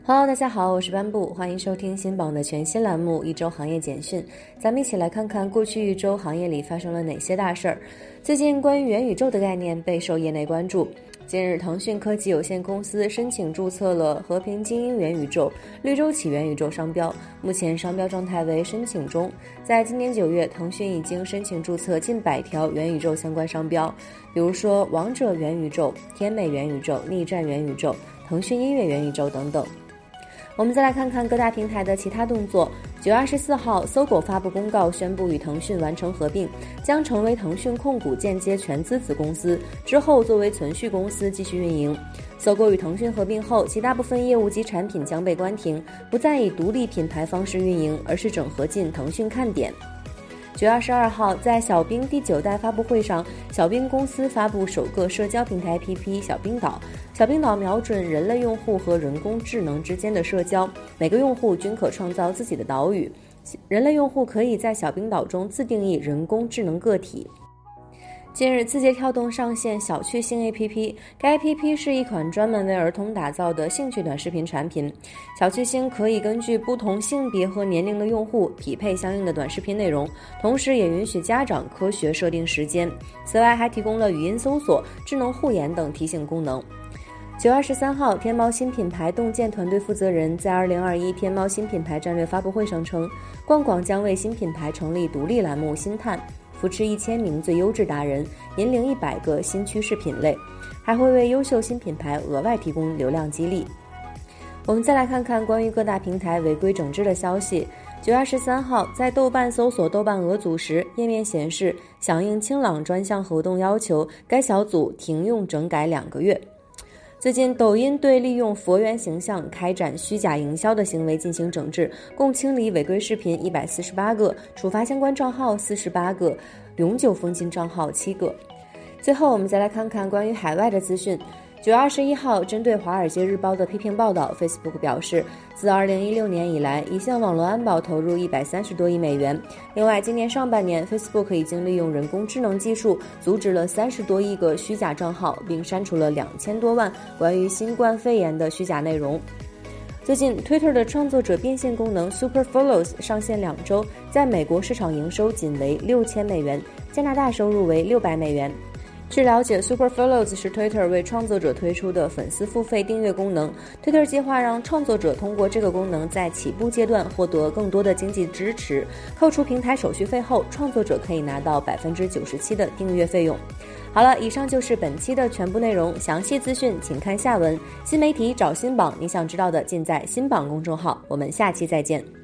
Hello， 大家好，我是班布，欢迎收听新榜的全新栏目一周行业简讯。咱们一起来看看过去一周行业里发生了哪些大事儿。最近关于元宇宙的概念备受业内关注。近日，腾讯科技有限公司申请注册了和平精英元宇宙、绿洲起元宇宙商标，目前商标状态为申请中。在今年9月，腾讯已经申请注册近100条元宇宙相关商标，比如说王者元宇宙、天美元宇宙、逆战元宇宙、腾讯音乐元宇宙等等。我们再来看看各大平台的其他动作。9月24号，搜狗发布公告宣布与腾讯完成合并，将成为腾讯控股间接全资子公司，之后作为存续公司继续运营。搜狗与腾讯合并后，其大部分业务及产品将被关停，不再以独立品牌方式运营，而是整合进腾讯看点。9月22号，在小冰第9代发布会上，小冰公司发布首个社交平台 APP 小冰岛。小冰岛瞄准人类用户和人工智能之间的社交，每个用户均可创造自己的岛屿，人类用户可以在小冰岛中自定义人工智能个体。近日，字节跳动上线小趣星 APP， 该 APP 是一款专门为儿童打造的兴趣短视频产品。小趣星可以根据不同性别和年龄的用户匹配相应的短视频内容，同时也允许家长科学设定时间。此外，还提供了语音搜索、智能护眼等提醒功能。9月23号，天猫新品牌洞见团队负责人在2021天猫新品牌战略发布会上称，逛广将为新品牌成立独立栏目新探，扶持1000名最优质达人，引领100个新趋势品类，还会为优秀新品牌额外提供流量激励。我们再来看看关于各大平台违规整治的消息。9月23号，在豆瓣搜索豆瓣俄组时，页面显示响应清朗专项活动要求，该小组停用整改2个月。最近，抖音对利用佛缘形象开展虚假营销的行为进行整治，共清理违规视频148个，处罚相关账号48个，永久封禁账号7个。最后，我们再来看看关于海外的资讯。9月21号，针对《华尔街日报》的批评报道 ，Facebook 表示，自2016年以来，已向网络安保投入130多亿美元。另外，今年上半年 ，Facebook 已经利用人工智能技术，阻止了30多亿个虚假账号，并删除了2000多万关于新冠肺炎的虚假内容。最近 ，Twitter 的创作者变现功能 Super Follows 上线2周，在美国市场营收仅为6000美元，加拿大收入为600美元。据了解 ，Super Follows 是 Twitter 为创作者推出的粉丝付费订阅功能。Twitter 计划让创作者通过这个功能在起步阶段获得更多的经济支持，扣除平台手续费后，创作者可以拿到97%的订阅费用。好了，以上就是本期的全部内容，详细资讯请看下文。新媒体找新榜，你想知道的尽在新榜公众号。我们下期再见。